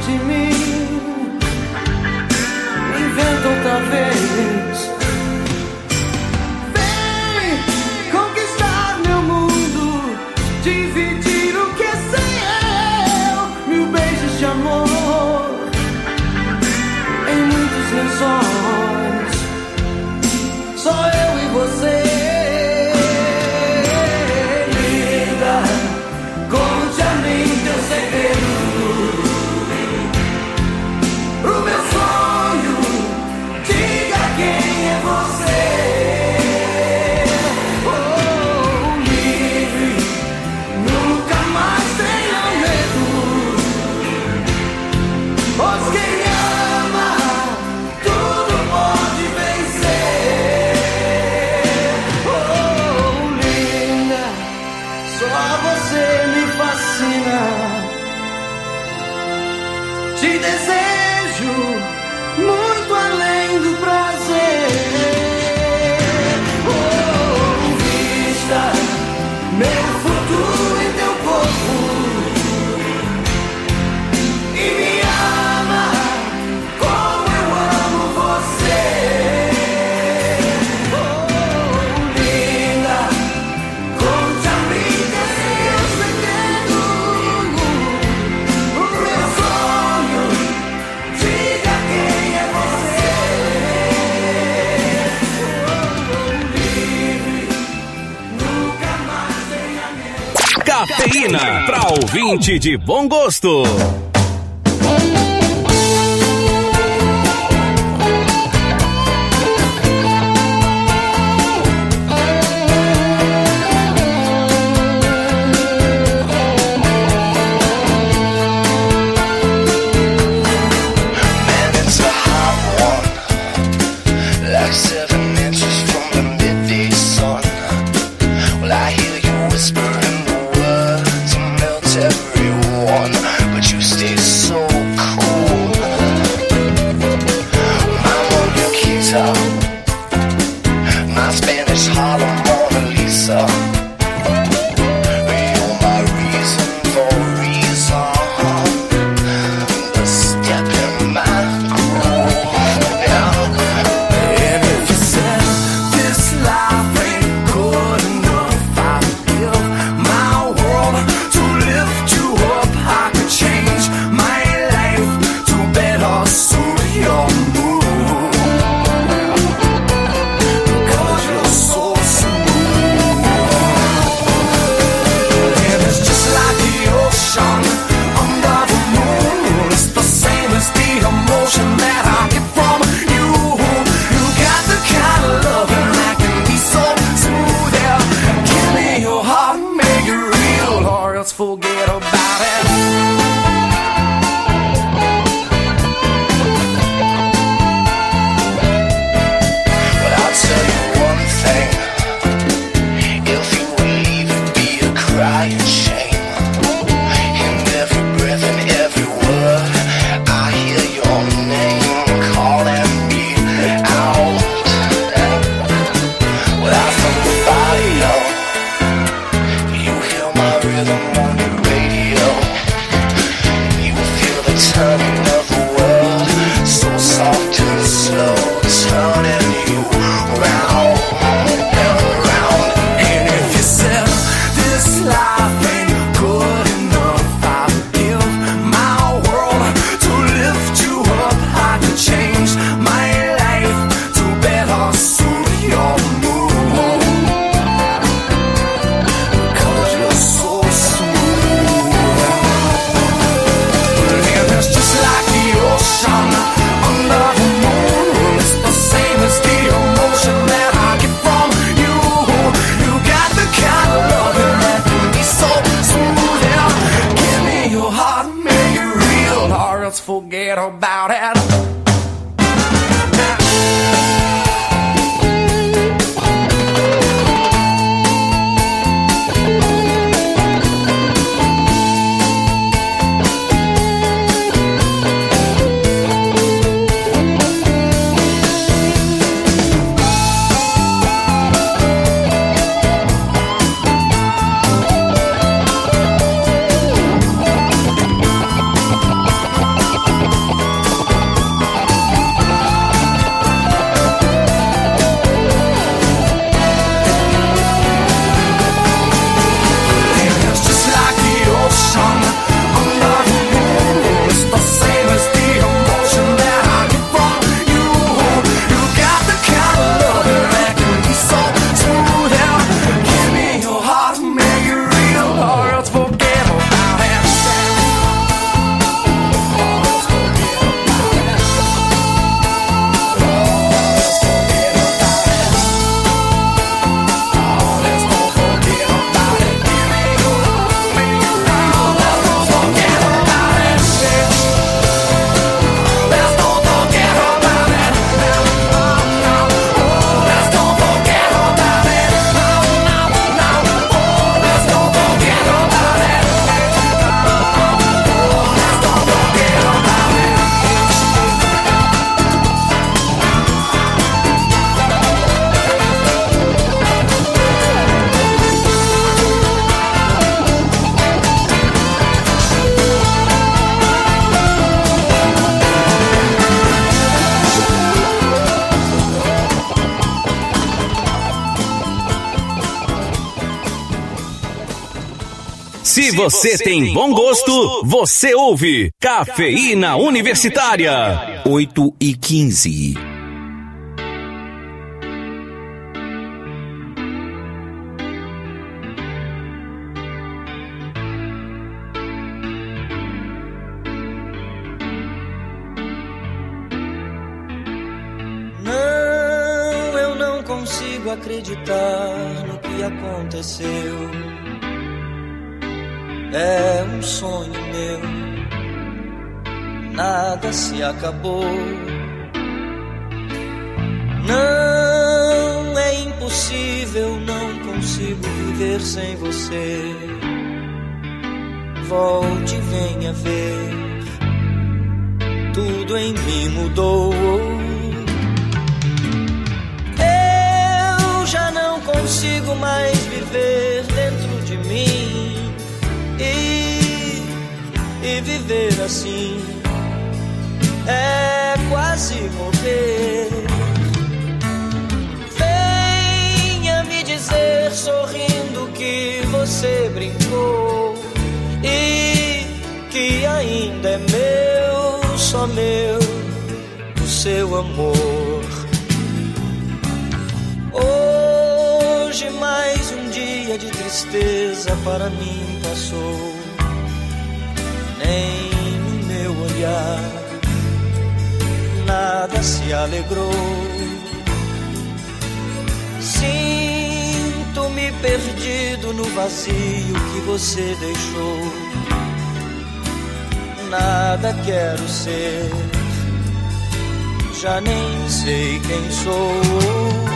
de mim. Me inventa outra vez. Vem conquistar meu mundo, dividir o que é seu. Mil beijos de amor em muitos lençóis. Só eu e você. Linda, conte a mim teu segredo. Pro meu sonho, diga quem é você. Oh, livre, nunca mais tenha medo. Pois quem ama, tudo pode vencer. Oh, linda, só você me fascina. Te desejo muito além do prazer. Oh, vista meu futuro em teu corpo e me ama como eu amo você. Oh, linda, conte a mim teu segredo. O meu sonho, diga quem é você. Oh, livre, nunca mais tenha medo. Cafeína, pra ouvinte de bom gosto. Man, it's a hot one, like 7 inches from the midday sun. Well, I hear you whispering the words to melt everyone, but you stay so cool. I'm on your guitar, my Spanish Harlem Mona Lisa. You're my reason for reason, the step in my groove. And if you said this life ain't good enough, I'd give my world to lift you up. I could change my life to better suit your mood, 'cause you're so smooth. And it's just like the ocean under the moon. It's the same as the emotion that I get from you. You got the kind of loving that can be so smooth. Yeah, give me your heart and make it real, or else forget about it. But I'll tell you one thing, if you would leave, it'd be a crying shame. In every breath and every word, I hear your name calling me out. Well, I'm from the barrio, you hear my rhythm on the radio. You feel the turning of the world, so soft and slow, turning you round and round. And if you said this life ain't good enough, I'd give my world to lift you up. I could change my life to better suit your mood, 'cause you're so smooth. And it's just like the ocean under the moon. It's the same as the emotion that I get from you. You got the kind of loving that can be so smooth. Yeah, give me your heart and make it real, or else forget about it. Se você tem bom gosto, você ouve Cafeína Universitária. 8h15. Consigo acreditar no que aconteceu. É um sonho meu, nada se acabou. Não é impossível, não consigo viver sem você. Volte e venha ver, tudo em mim mudou. Já não consigo mais viver dentro de mim e viver assim é quase morrer. Venha me dizer sorrindo que você brincou e que ainda é meu, só meu, o seu amor. Hoje mais um dia de tristeza para mim passou. Nem no meu olhar nada se alegrou. Sinto-me perdido no vazio que você deixou. Nada quero ser, já nem sei quem sou.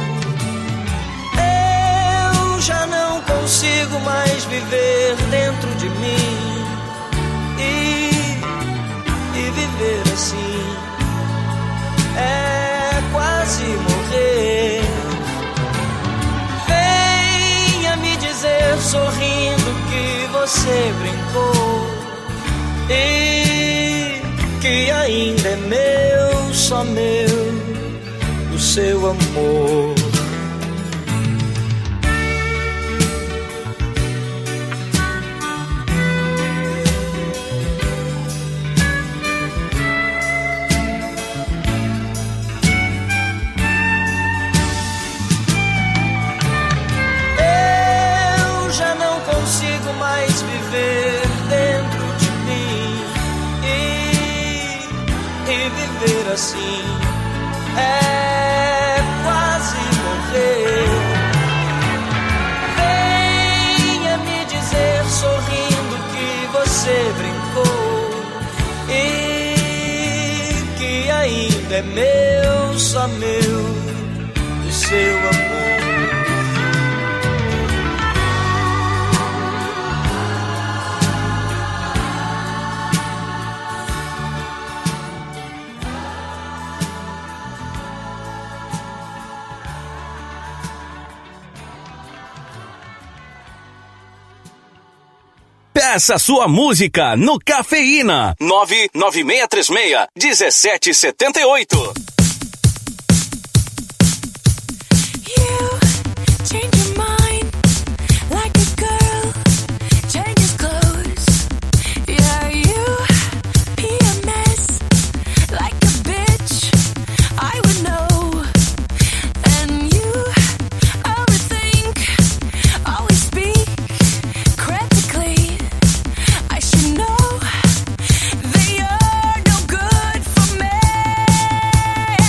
Já não consigo mais viver dentro de mim e viver assim é quase morrer. Venha me dizer sorrindo que você brincou e que ainda é meu, só meu, o seu amor. Assim é quase morrer. Venha me dizer sorrindo que você brincou e que ainda é meu, só meu, o seu amor. Peça sua música no Cafeína 99636-1778. They are no good for me.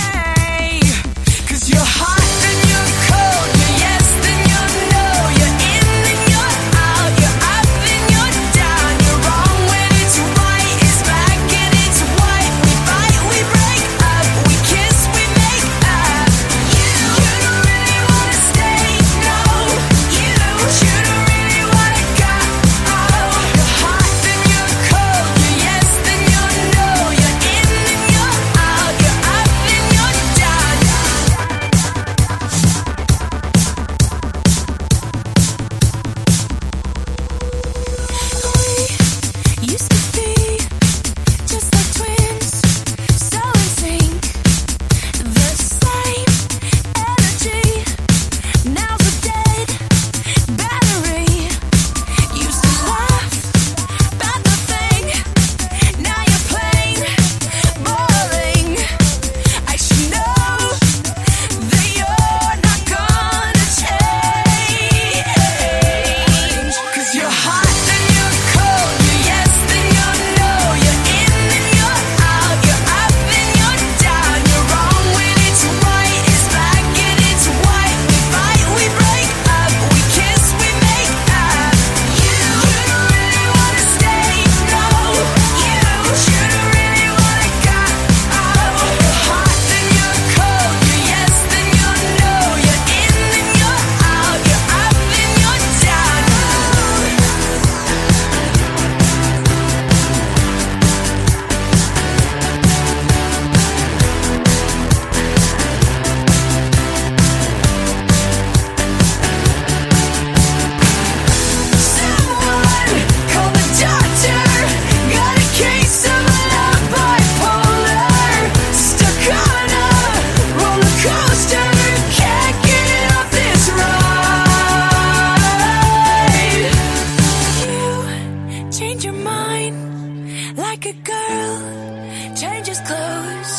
change your mind like a girl changes clothes.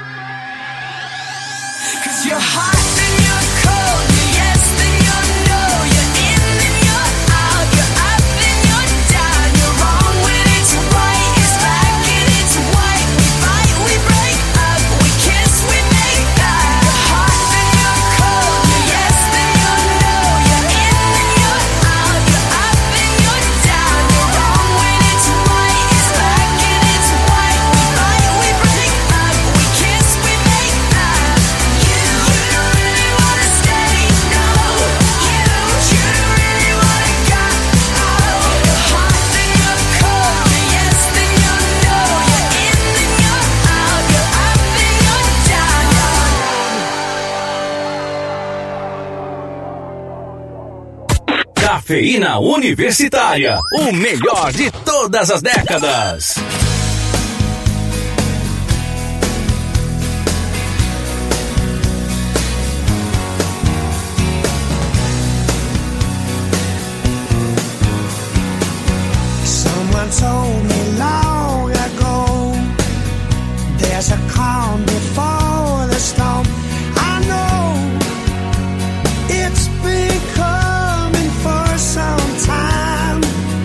'Cause you're hot and you're cold, you're yes then you're no, you're in then you're out, you're up then you're down, you're wrong when it's right, it's black and it's white. We fight, we break up, we kiss, we make up. You're hot then you're cold, you're yes then you're no, you're in then you're out, you're up then you're down, you're wrong when it's right, it's black and it's white. We fight, we break up, we kiss, we make up. You don't really wanna stay, no. You don't really wanna go. You're hot then you're cold, you're yes then you're no, you're in then you're out, you're up then you're down. Cafeína Universitária, o melhor de todas as décadas. Someone told me long ago, there's a calm before the storm. I know it's been coming for some time.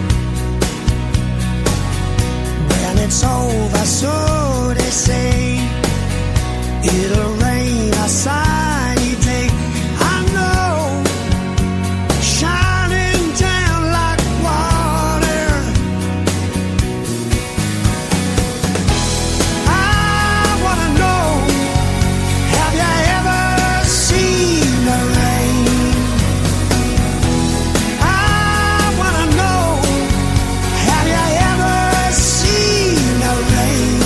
When it's over, so they say, it'll rain a sunny day. I know, shining down like water. I wanna know, have you ever seen the rain? I wanna know, have you ever seen the rain?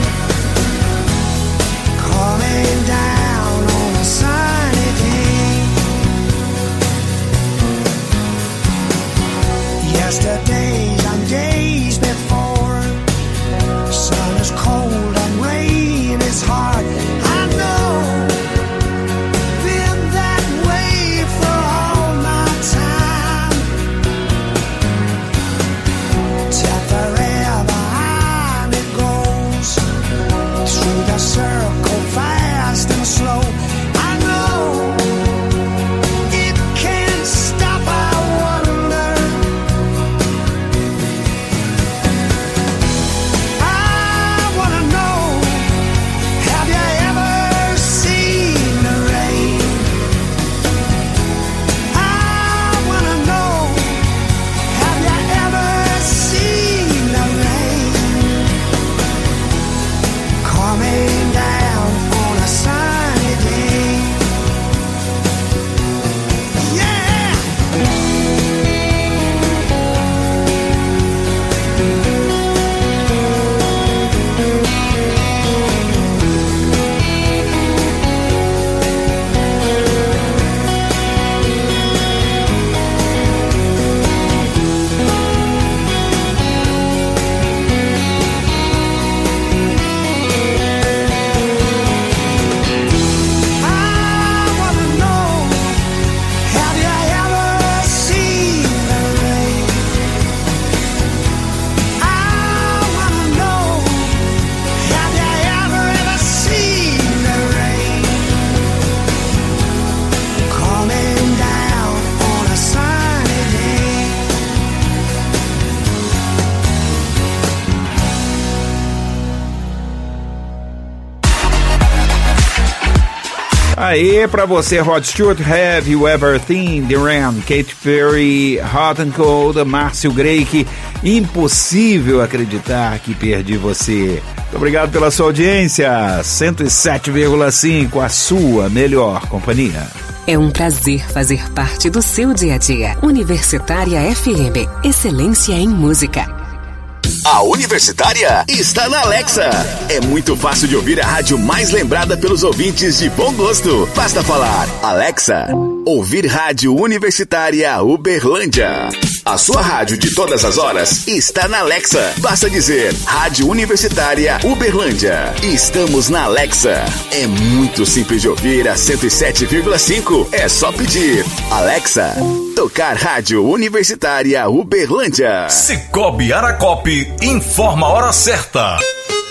Coming down on a sunny day. Yesterdays and days before, sun is cold and rain is hard. I know, been that way for all my time. Till forever on it goes, through the circle fast and slow. I know, it can't stop, I wonder. I wanna know, have you ever seen the rain? I wanna know, have you ever seen the rain? Coming down on a sunny day. Yeah! I wanna know, have you ever seen the rain? I wanna know, have you ever seen the rain? Coming down on a sunny day. Aí, pra você, Rod Stewart, Have You Ever Seen the Rain? Katy Perry, Hot and Cold, Márcio Greik. Impossível acreditar que perdi você. Muito obrigado pela sua audiência. 107,5, a sua melhor companhia. É um prazer fazer parte do seu dia a dia. Universitária FM, excelência em música. A Universitária está na Alexa. É muito fácil de ouvir a rádio mais lembrada pelos ouvintes de bom gosto. Basta falar, Alexa, ouvir Rádio Universitária Uberlândia. A sua rádio de todas as horas está na Alexa. Basta dizer Rádio Universitária Uberlândia. Estamos na Alexa. É muito simples de ouvir a 107,5. É só pedir. Alexa, tocar Rádio Universitária Uberlândia. Cicobi Aracope informa a hora certa.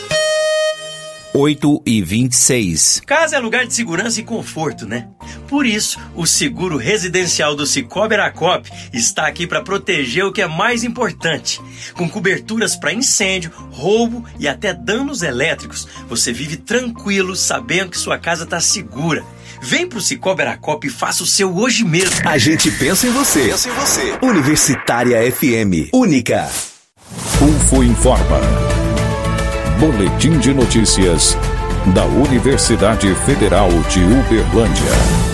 8h26. Casa é lugar de segurança e conforto, né? Por isso, o seguro residencial do Cicobi Aracope está aqui para proteger o que é mais importante. Com coberturas para incêndio, roubo e até danos elétricos, você vive tranquilo sabendo que sua casa está segura. Vem pro Cicobi Aracope e faça o seu hoje mesmo. A gente pensa em você. Universitária FM. Única. UFO informa. Boletim de notícias da Universidade Federal de Uberlândia.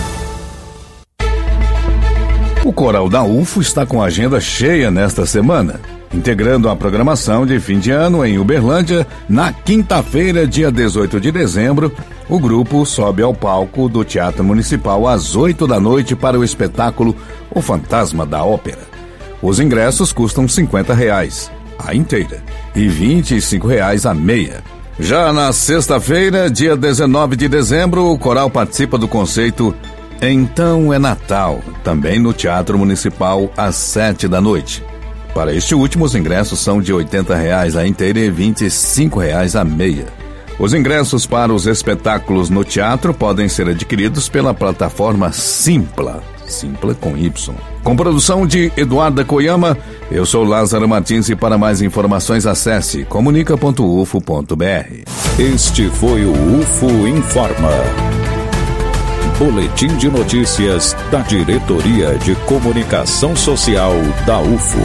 O coral da UFO está com a agenda cheia nesta semana, integrando a programação de fim de ano em Uberlândia. Na quinta-feira, dia 18 de dezembro, o grupo sobe ao palco do Teatro Municipal às 8 da noite para o espetáculo O Fantasma da Ópera. Os ingressos custam R$50 a inteira e R$25 a meia. Já na sexta-feira, dia 19 de dezembro, o coral participa do conceito Então é Natal, também no Teatro Municipal às 7 da noite. Para este último, os ingressos são de R$80 a inteira e R$25 a meia. Os ingressos para os espetáculos no teatro podem ser adquiridos pela plataforma Simpla com Y. Com produção de Eduarda Koyama, eu sou Lázaro Martins e para mais informações acesse comunica.ufo.br. Este foi o UFO Informa. Boletim de notícias da Diretoria de Comunicação Social da UFO.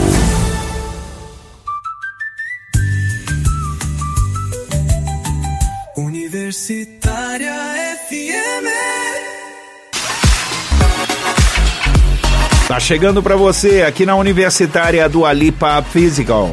Universitária FM. Tá chegando pra você aqui na Universitária do Dua Lipa Physical.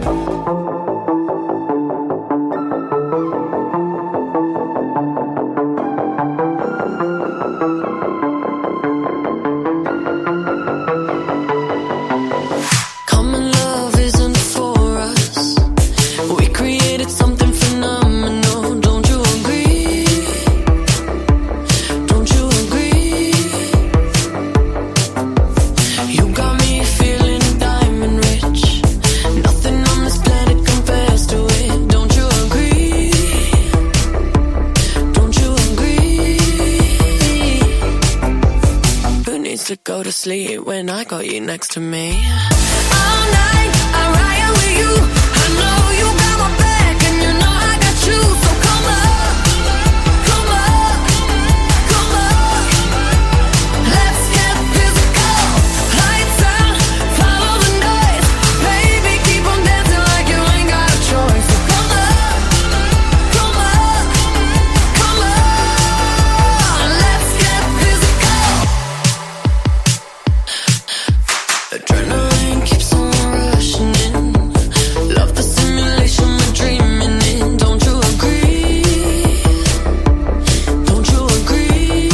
When I got you next to me all night, I ride with you. I know you got my back, and you know I got you. So come up, come up, come up. Let's get physical. Lights out, follow the noise. Baby, keep on dancing like you ain't got a choice. So come up, come up, come up. Let's get physical. Adrenaline keeps on rushing in. Love the simulation we're dreaming in. Don't you agree? Don't you agree?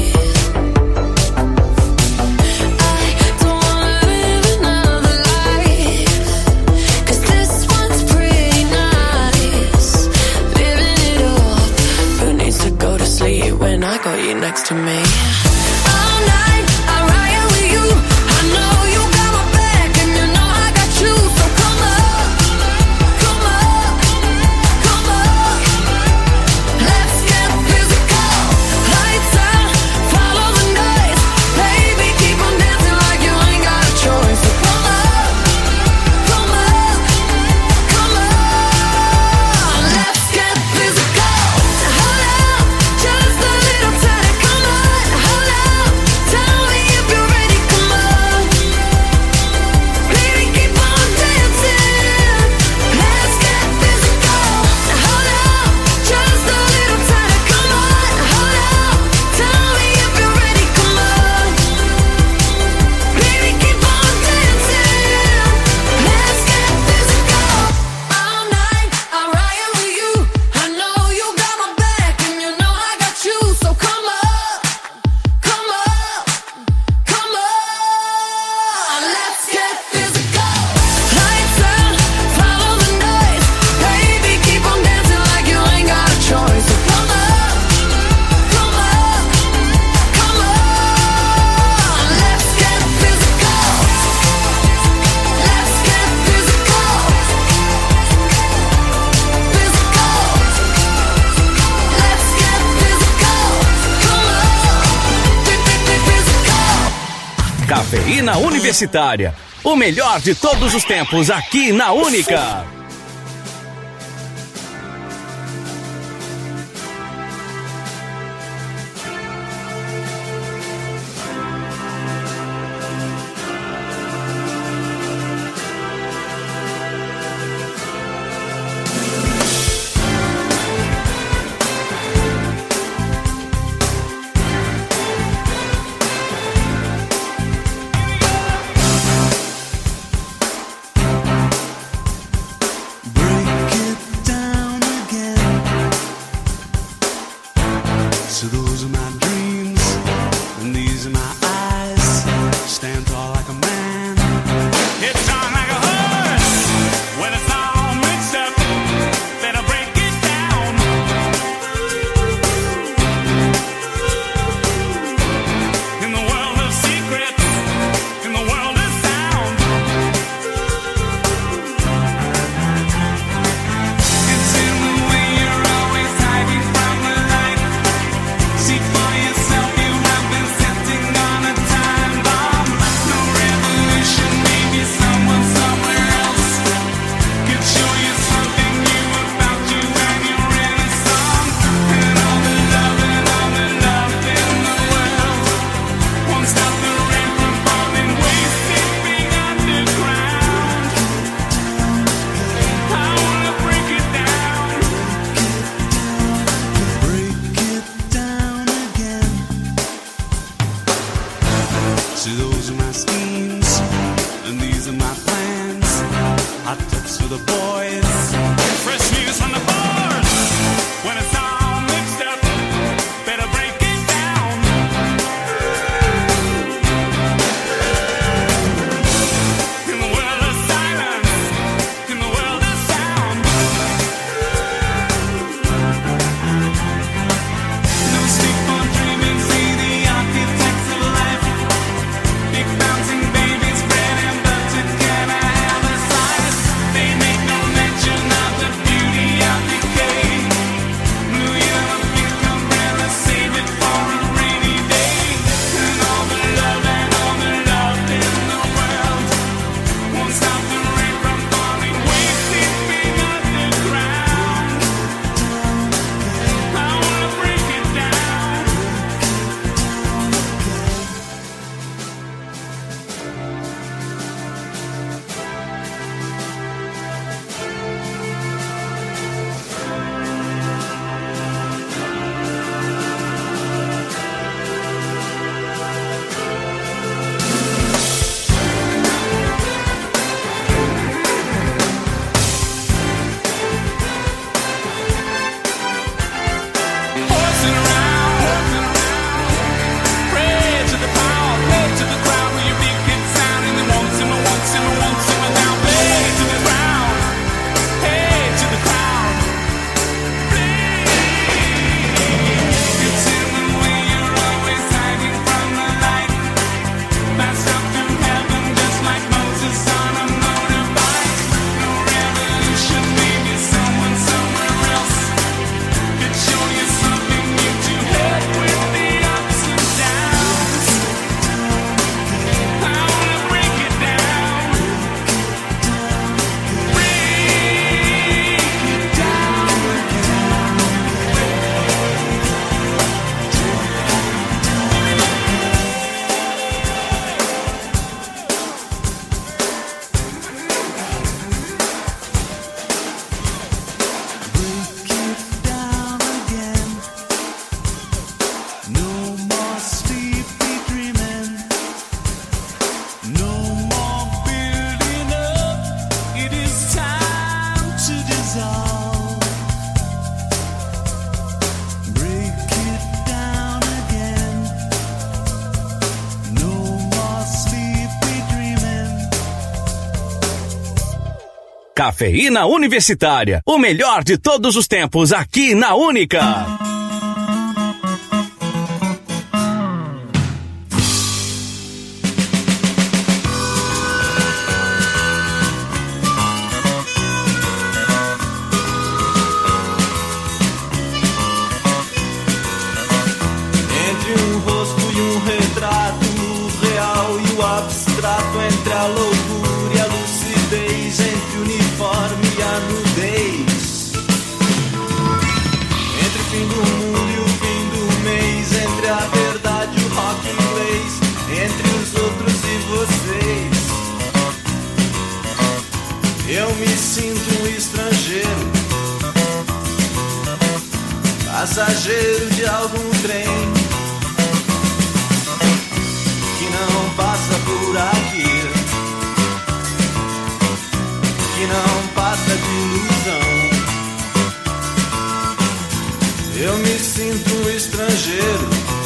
I don't wanna live another life, 'cause this one's pretty nice. Living it up. Who needs to go to sleep when I got you next to me? All night, I ride with you. I know you got my back, and you know I got you. So come up, come up, come up. Let's get physical. Lights out, follow the noise. Baby, keep on dancing like you ain't got a choice. So come up, come up, come up. Let's get physical. Hold up, just a little tighter. Come on, hold Cafeína Universitária. O melhor de todos os tempos aqui na Única. Cafeína Universitária, o melhor de todos os tempos aqui na Única. Entre um rosto e um retrato real e o ápice passageiro de algum trem que não passa por aqui, que não passa de ilusão. Eu me sinto um estrangeiro,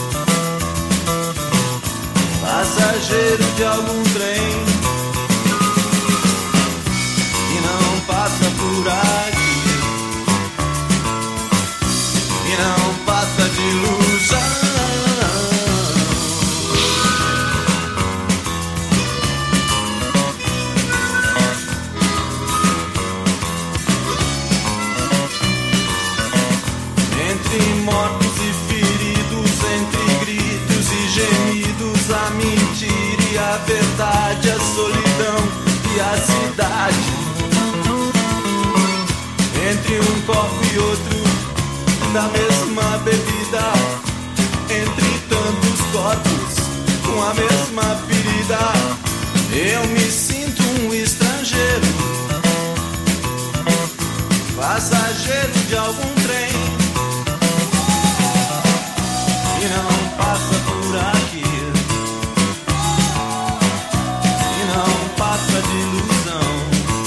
passageiro de algum trem que não passa por aqui, que não passa de ilusão. Entre mortos e feridos, entre gritos e gemidos, a mentira e a verdade, a solidão e a cidade. Entre um copo e outro da mesma bebida, entre tantos corpos com a mesma ferida, eu me sinto um estrangeiro, passageiro de algum trem que não passa por aqui, que não passa de ilusão.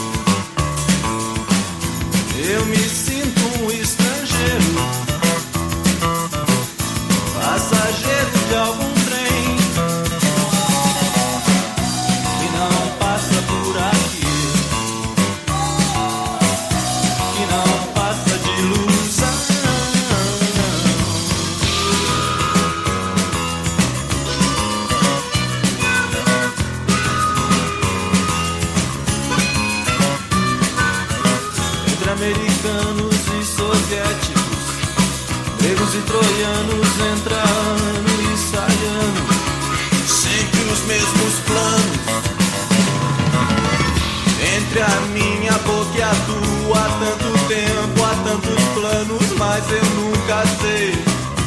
Eu me sinto um estrangeiro, passageiro de algum trem que não passa por aqui, que não passa de ilusão. Entre americanos e soviéticos, gregos e troianos, entra ano e sai ano, sempre os mesmos planos. Entre a minha boca e a tua, há tanto tempo, há tantos planos, mas eu nunca sei